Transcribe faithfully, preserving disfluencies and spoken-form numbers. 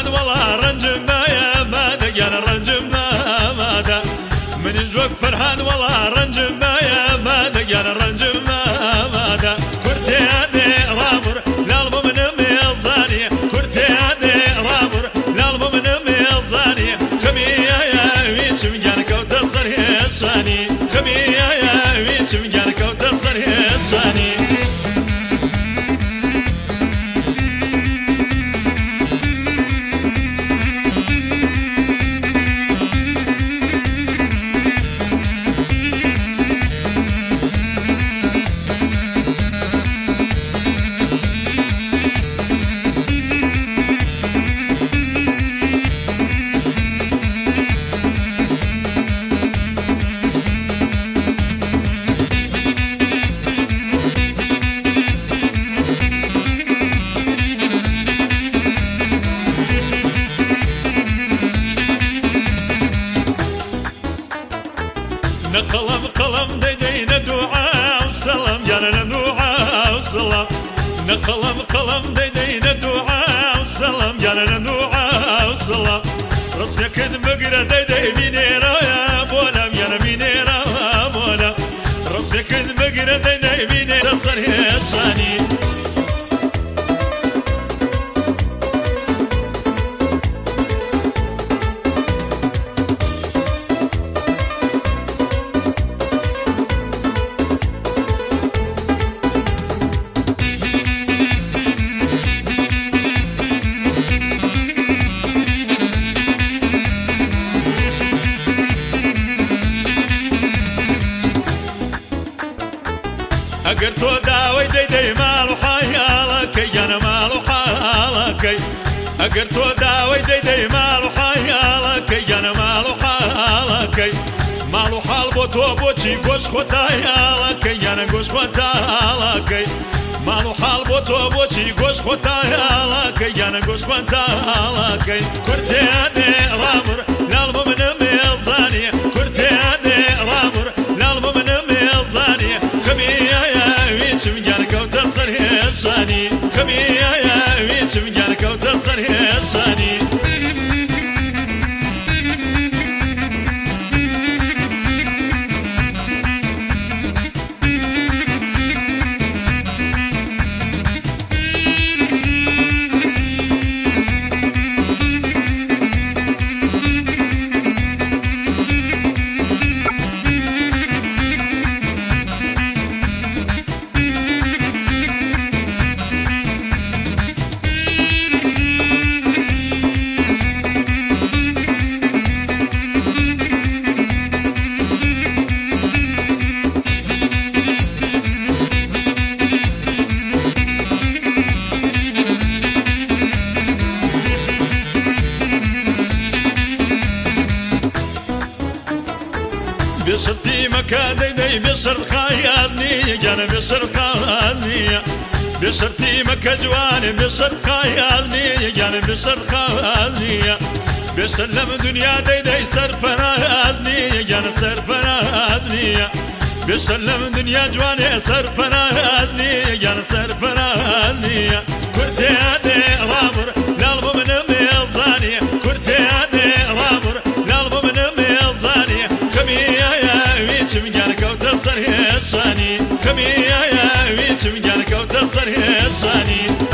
فرهاد والله رنجم ما يا مادا يا رنجم ما مادا من جوك فرهاد والله رنجم ما يا مادا يا رنجم ما مادا كرتي هادي رامر للمؤمن ميزاني كرتي هادي رامر للمؤمن ميزاني جميع يا ويشم جانك وتصر يشاني جميع يا ويشم جانك وتصر يشاني قلم قلم ديدينا دعاء والسلام يانا دعاء والسلام نقلم قلم ديدينا دعاء والسلام يانا دعاء والسلام رسمك المقرة ديدي مينيرا يا بولام يانا مينيرا يا بولام رسمك المقرة ديدي مينيرا صار يشاني اگر تو داوي ديدي مالو حيالك يانا مالو حالك اگر تو داوي ديدي مالو حيالك يانا مالو حالك مالو حال بو تو بوچي گوش خدايالك يانا گوش خدايالك مالو حال بو تو بوچي گوش خدايالك يانا گوش خدايالك كرتي هادي رامر للمؤمن ميزاني كرتي هادي رامر للمؤمن ميزاني جميع ويشم جانك وتصر يشاني جميع ويشم جانك وتصر يشاني بشرتي مكان دي بشرت خيازني جانا بشرت خيازني بشرتي مكا جواني بشرت خيازني جانا بشرت خيازني بسلم دنيا دي دي سرفرازني جانا سرفرازني بسلم دنيا جواني سرفرازني جانا سرفرازني كرتي هادي رامر للمؤمن ميزاني كرتي هادي رامر للمؤمن ميزاني جميع ويشم جانك وتصر يشاني جميع ويشم جانك وتصر يشاني